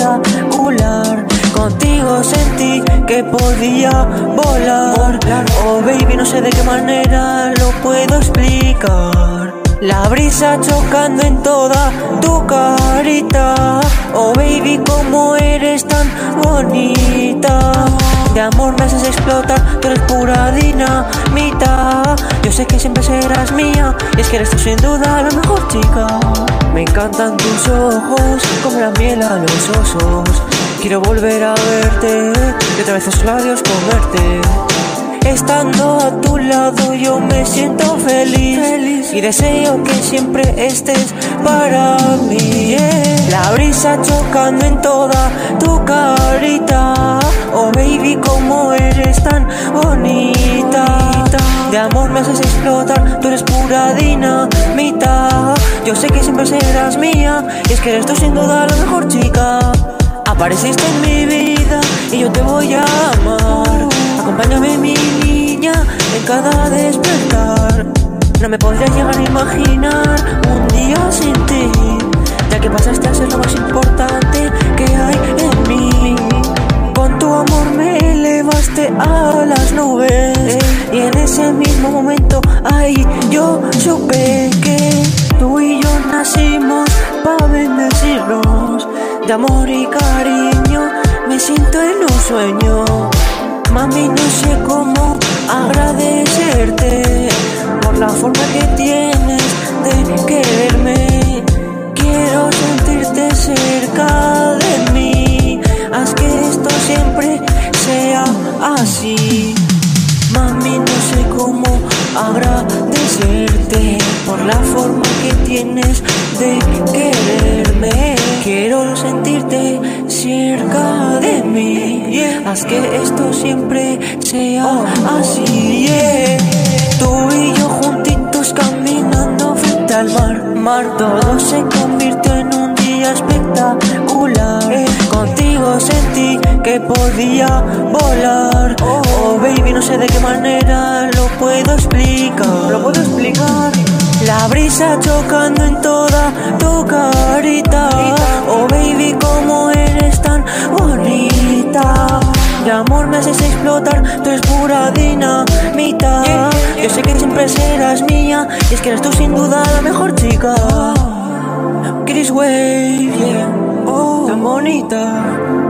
espectacular. Contigo sentí que podía volar. Oh baby, no sé de qué manera lo puedo explicar. La brisa chocando en toda tu carita. Oh baby, cómo eres tan bonita. De amor me haces explotar, tú eres pura dinamita. Yo sé que siempre serás mía, y es que eres tú sin duda la mejor chica. Me encantan tus ojos, como la miel a los osos. Quiero volver a verte, y otra vez tus labios comerte. Estando a tu lado yo me siento feliz y deseo que siempre estés para mí. La brisa chocando en toda tu carita. Oh baby, cómo eres tan bonita. De amor me haces explotar, tú eres pura dinamita. Yo sé que siempre serás mía, y es que eres tú sin duda la mejor chica. Apareciste en mi vida y yo te voy a amar. Acompáñame mi niña en cada despertar. No me podría llegar a imaginar un día sin ti, ya que pasaste a ser lo más importante que hay en mí. Con tu amor me elevaste a las nubes, y en ese mismo momento ahí yo supe que tú y yo nacimos para bendecirnos. De amor y cariño me siento en un sueño. Mami, no sé cómo agradecerte por la forma que tienes de quererme. Quiero sentirte cerca de mí, haz que esto siempre sea así. Mami, no sé cómo agradecerte por la forma que tienes de quererme. Quiero sentirte cerca de mí, haz que esto siempre sea así. Tú y yo juntitos caminando frente al mar. Todo se convirtió en un día espectacular. Contigo sentí que podía volar. Oh baby, no sé de qué manera lo puedo explicar. La brisa chocando en toda tu carita. Oh baby, cómo eres tan bonita. De amor me haces explotar, tú eres pura dinamita. Yo sé que siempre serás mía, y es que eres tú sin duda la mejor chica. Chris Wave, tan bonita.